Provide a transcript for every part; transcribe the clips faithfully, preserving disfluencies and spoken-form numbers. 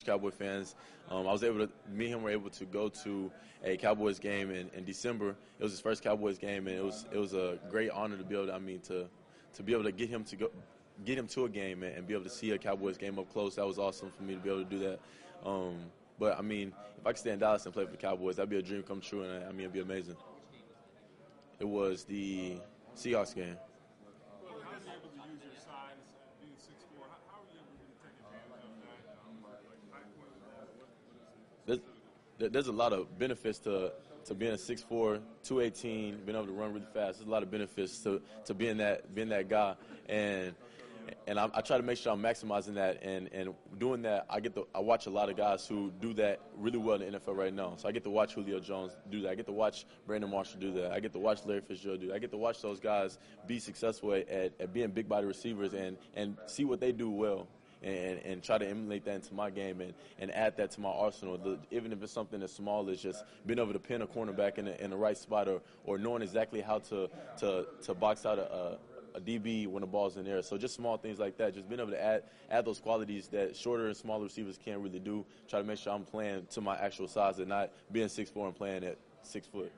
Cowboy fans. Um, I was able to, me and him were able to go to a Cowboys game in, in December. It was his first Cowboys game, and it was it was a great honor to be able to, I mean, to to be able to get him to go, get him to a game and, and be able to see a Cowboys game up close. That was awesome for me to be able to do that. Um, but I mean, if I could stay in Dallas and play for the Cowboys, that'd be a dream come true, and I, I mean, it'd be amazing. It was the Seahawks game. There's, there's a lot of benefits to to being a six four, two eighteen, being able to run really fast. There's a lot of benefits to, to being that being that guy, and and I, I try to make sure I'm maximizing that, and, and doing that. I get to I watch a lot of guys who do that really well in the N F L right now. So I get to watch Julio Jones do that. I get to watch Brandon Marshall do that. I get to watch Larry Fitzgerald do that. I get to watch those guys be successful at, at, at being big body receivers and, and see what they do well. And, and try to emulate that into my game and, and add that to my arsenal. The, even if it's something as small as just being able to pin a cornerback in the, in the right spot, or, or knowing exactly how to to, to box out a, a, a D B when the ball's in there. So just small things like that, just being able to add add those qualities that shorter and smaller receivers can't really do. Try to make sure I'm playing to my actual size and not being six four and playing at six foot.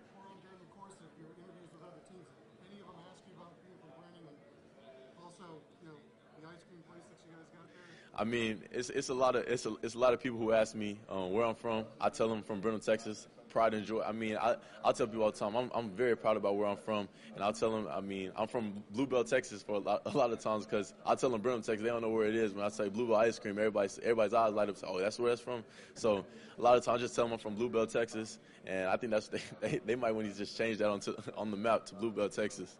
I mean, it's it's a lot of it's a it's a lot of people who ask me um, where I'm from. I tell them from Brenham, Texas. Pride and joy. I mean, I I'll tell people all the time. I'm I'm very proud about where I'm from, and I'll tell them. I mean, I'm from Bluebell, Texas, for a lot, a lot of times because I tell them Brenham, Texas. They don't know where it is. When I say Bluebell ice cream, everybody everybody's eyes light up. Say, oh, that's where that's from. So a lot of times, I just tell them I'm from Bluebell, Texas, and I think that's they they, they might want to just change that onto on the map to Bluebell, Texas.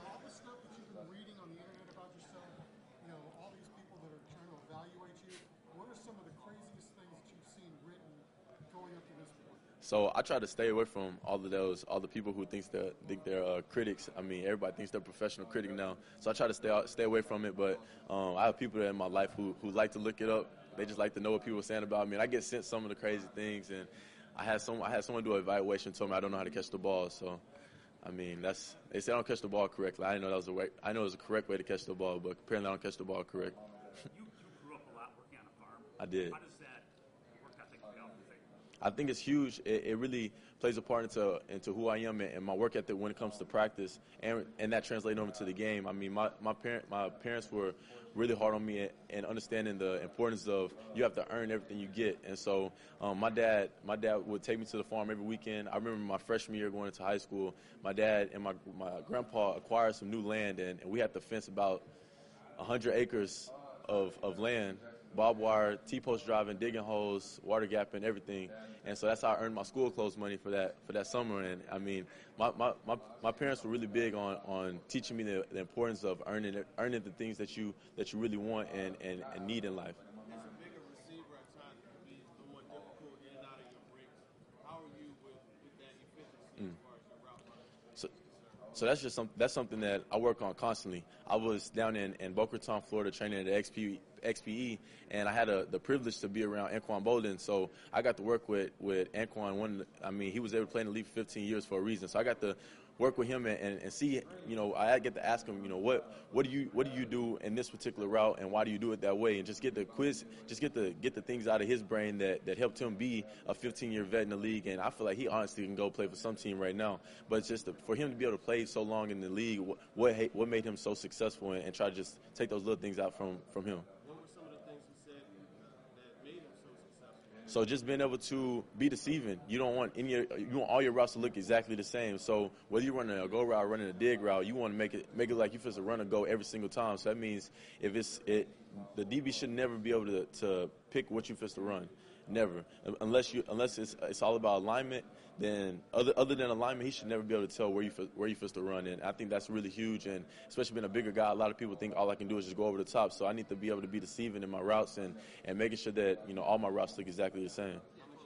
So I try to stay away from all of those, all the people who thinks that think they're uh, critics. I mean, everybody thinks they're professional critic now. So I try to stay out, stay away from it. But um, I have people in my life who, who like to look it up. They just like to know what people are saying about me. And I get sent some of the crazy things. And I had some, I had someone do an evaluation, told me I don't know how to catch the ball. So, I mean, that's they say I don't catch the ball correctly. I didn't know that was a way. I know it was a correct way to catch the ball, but apparently I don't catch the ball correct. you, you grew up a lot working on a farm. I did. How does that work ethic play out in your favor? I think it's huge. It, it really plays a part into into who I am and, and my work ethic when it comes to practice, and and that translates over to the game. I mean, my my parent my parents were really hard on me and understanding the importance of you have to earn everything you get. And so um, my dad my dad would take me to the farm every weekend. I remember my freshman year going into high school, my dad and my my grandpa acquired some new land, and, and we had to fence about one hundred acres of of land. Barbed wire, T-post driving, digging holes, water gapping, everything. And so that's how I earned my school clothes money for that for that summer. And, I mean, my, my, my, my parents were really big on, on teaching me the, the importance of earning earning the things that you that you really want and, and, and need in life. As a bigger receiver at times, it can be a more difficult in and out of your breaks. How are you with, with that efficiency mm. as far as your route running? So, So that's just some, that's something that I work on constantly. I was down in, in Boca Raton, Florida, training at the X P, X P E, and I had a, the privilege to be around Anquan Boldin. So I got to work with, with Anquan. One, I mean, he was able to play in the league for fifteen years for a reason. So I got to work with him and, and, and see, you know, I get to ask him, you know, what what do you what do you do in this particular route and why do you do it that way? And just get the quiz, just get the get the things out of his brain that, that helped him be a fifteen-year vet in the league. And I feel like he honestly can go play for some team right now. But it's just to, for him to be able to play so long in the league, what what, what made him so successful and, and try to just take those little things out from, from him. What were some of the things he said that made him so successful? So just being able to be deceiving. You don't want any. You want all your routes to look exactly the same. So whether you're running a go route, or running a dig route, you want to make it make it like you're supposed to run a go every single time. So that means if it's it, the D B should never be able to, to pick what you're supposed to run. Never, unless you unless it's it's all about alignment. Then other other than alignment, he should never be able to tell where you where you supposed to run. And I think that's really huge. And especially being a bigger guy, a lot of people think all I can do is just go over the top. So I need to be able to be deceiving in my routes and, and making sure that you know all my routes look exactly the same.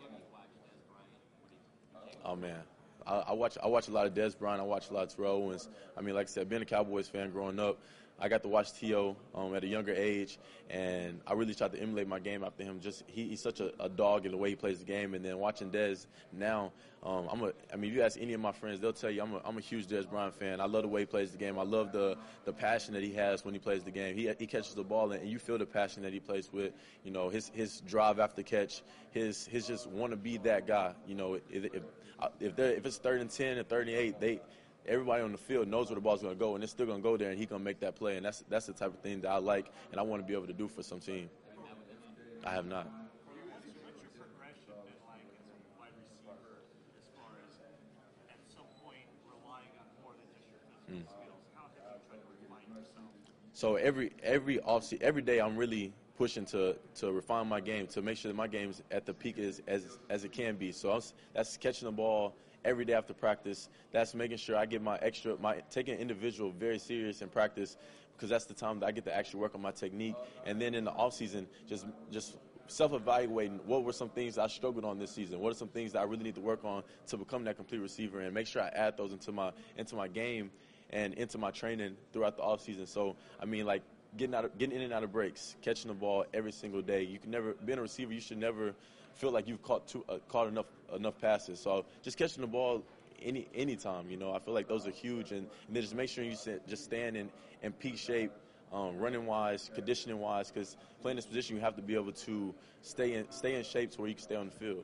Oh man, I, I watch I watch a lot of Dez Bryant. I watch a lot of Terrell Owens. I mean, like I said, being a Cowboys fan growing up, I got to watch T O um, at a younger age, and I really tried to emulate my game after him. Just he, he's such a, a dog in the way he plays the game. And then watching Dez now, um, I'm a. I mean, if you ask any of my friends, they'll tell you I'm a, I'm a huge Dez Bryant fan. I love the way he plays the game. I love the the passion that he has when he plays the game. He he catches the ball, and you feel the passion that he plays with. You know, his his drive after catch, his his just want to be that guy. You know, if if if, if it's third and ten or third and eight, they. Everybody on the field knows where the ball's going to go, and it's still going to go there, and he's going to make that play. And that's that's the type of thing that I like, and I want to be able to do for some team. I have not. What's your progression been like as a wide receiver as far as at some point relying on more than just your physical Mm. skills? How have you tried to refine yourself? So every every offseason, every day, I'm really pushing to to refine my game, to make sure that my game's at the peak as as, as it can be. So I was, that's catching the ball every day after practice. That's making sure I get my extra, my taking individual very serious in practice, because that's the time that I get to actually work on my technique. And then in the off season, just just self-evaluating what were some things I struggled on this season. What are some things that I really need to work on to become that complete receiver, and make sure I add those into my into my game and into my training throughout the off season. So I mean, like getting out of, getting in and out of breaks, catching the ball every single day. You can never, being a receiver, you should never feel like you've caught too, uh, caught enough enough passes. So just catching the ball any any time, you know, I feel like those are huge. And, and then just make sure you sit, just stand in, in peak shape, um, running wise, conditioning wise, because playing this position, you have to be able to stay in stay in shape to where you can stay on the field.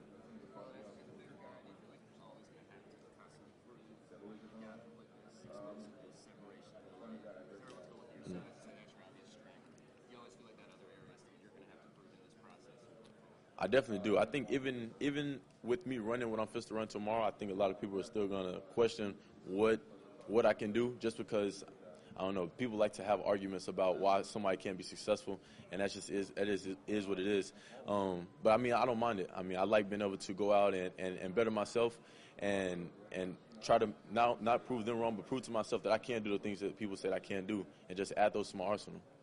I definitely do. I think even even with me running what I'm supposed to run tomorrow, I think a lot of people are still going to question what what I can do, just because, I don't know, people like to have arguments about why somebody can't be successful, and that just is that is is what it is. Um, but I mean, I don't mind it. I mean, I like being able to go out and, and, and better myself, and and try to not not prove them wrong, but prove to myself that I can do the things that people said I can't do, and just add those to my arsenal.